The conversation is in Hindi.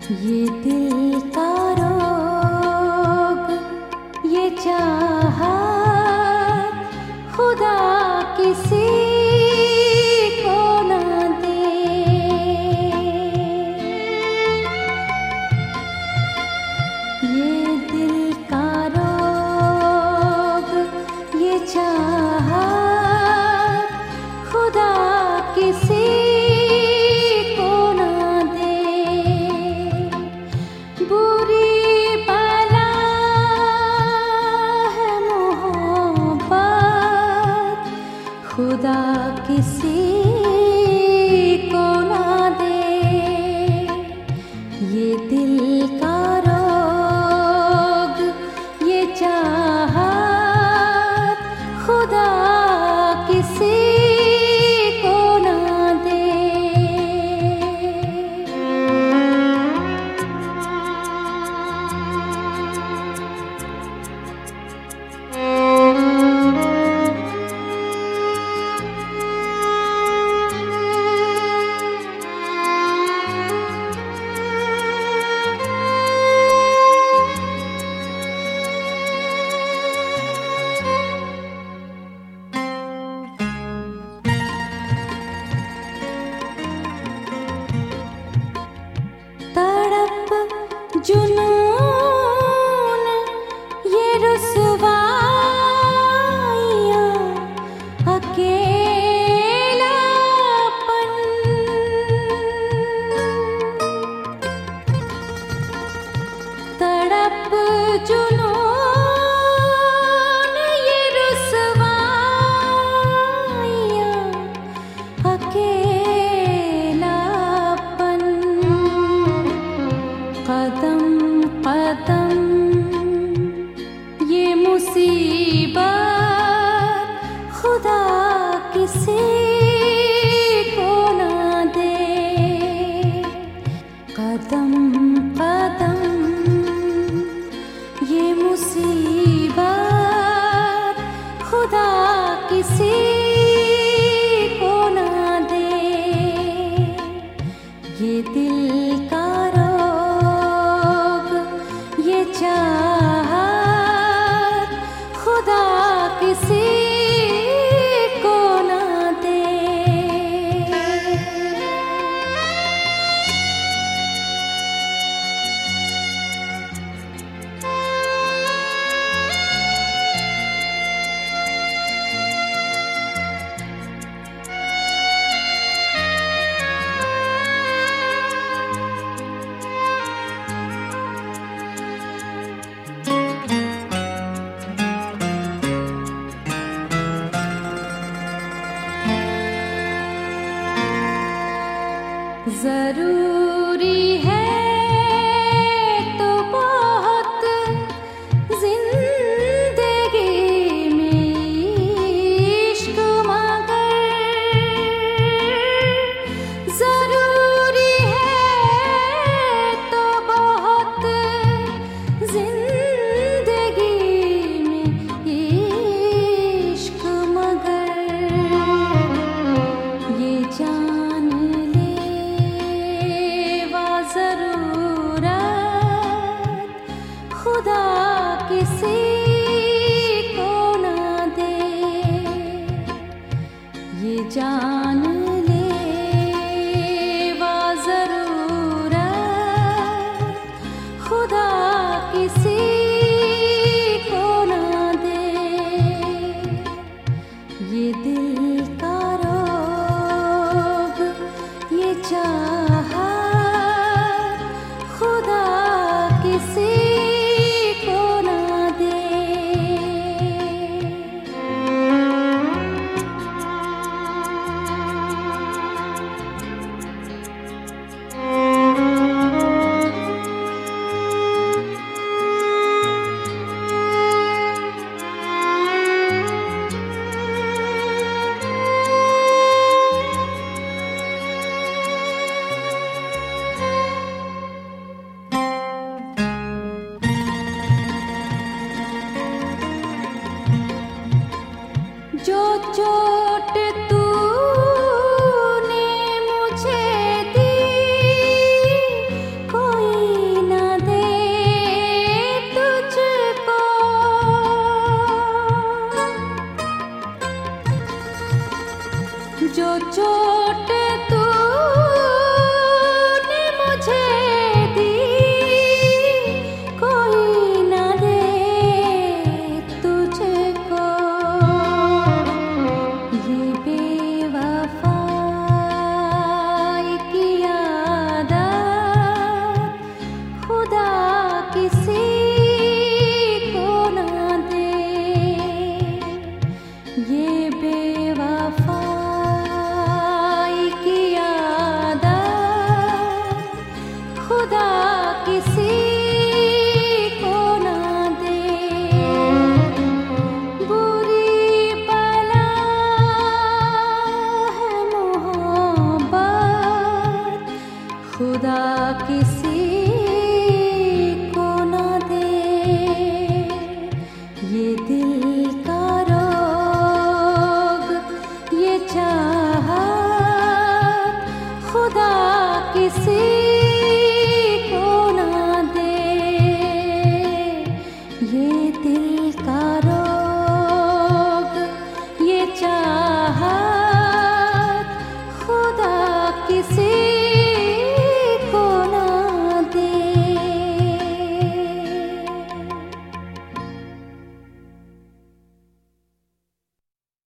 ये दिल का रोग, ये चाहत खुदा किसी को ना दे। ये दिल का रोग, ये चाहत खुदा किसी को ना दे। बुरी बला है मोहब्बत, खुदा किसी को ना दे। ये दिल का रोग, ये चाहत खुदा किसी को ना दे। तड़प जुनून ये रुसवाइयाँ, अकेलापन तड़प जुनून ये रुसवाइयाँ, अकेलापन कदम कदम ये मुसीबत खुदा किसी को ना दे। कदम कदम ये मुसीबत खुदा किसी को ना दे। ये दिल का रोग, ये चाहत खुदा किसी को ना दे। जरूरी है तो बहुत जिंदगी में इश्क, मगर जरूरी है तो बहुत जिंदगी में इश्क, मगर ये जान ले छोट तू